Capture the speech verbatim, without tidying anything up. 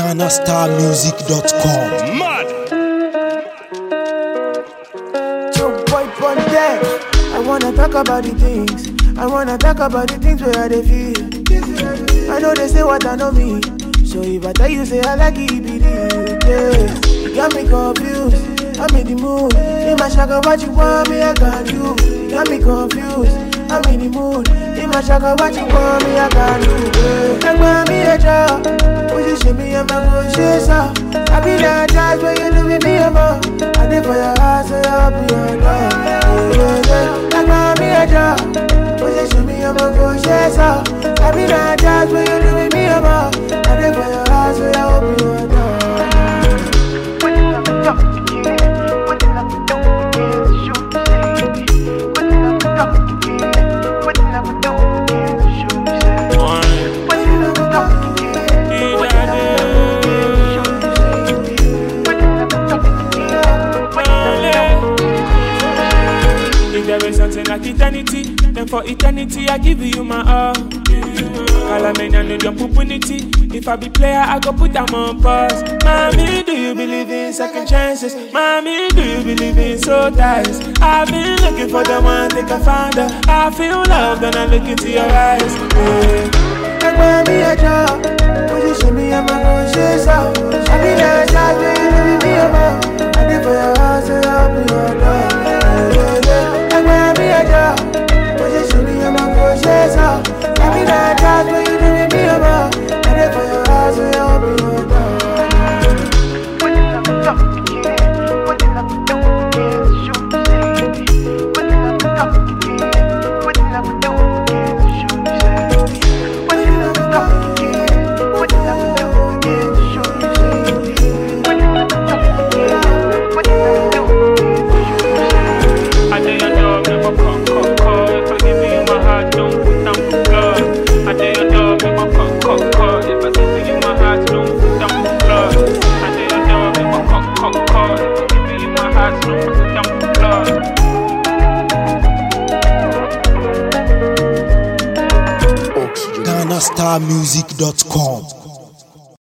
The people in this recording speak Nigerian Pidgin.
Ghana Star Music dot com. Mad. Yo, boy, on deck. I wanna talk about the things. I wanna talk about the things where they feel. I know they say what I know me. So if I tell you, say I like it, be real. Yeah. You got me confused. I'm in the mood. In my shaka, what you want me, I got you. You got me confused. I'm in the mood. In my shaka, what you want me, I got you. Yeah. I want me a job. Position me, I'm a good chaser. I be that jazz when you do with me, I'm a. I did for your house, so I'll be your dog. Yeah, yeah, yeah. I want me a job. Position me, I'm a good chaser. I be that jazz when you do with me, I'm a. I did for your house, so I'll be your dog. There is something like eternity, then for eternity I give you my all. Call a man and jump opportunity. If I be player, I go put them on pause. Mommy, do you believe in second chances? Mommy, do you believe in soul ties? I've been looking for the one, think I found her. I feel love, then I look into your eyes. Yeah. I want me a job. Position me, I'm a good chaser. I be that shot, baby, be a man. I did for your house, so I'll be your dog. I want me a job. Position me, I'm a good chaser. I be that shot, baby, be a man. I did for your house, so I'll be your dog. What you love to talk to kid? What you love to do with kids? Shoot say. What you love to talk to kid? What you love to do with kids? Shoot say. What you love to talk to kid? What you love to do with kids? Shoot say. What you love to talk to kid? What you love to do with kids? Shoot say. I do your dog, never come, come, call. If I give you my heart, don't put down the blood. I do your dog, never come, come, call. If I give you my heart, don't put down the blood. I do your dog, never come, come, call. If I give you my heart, don't put down the blood. Ghana Star Music dot com.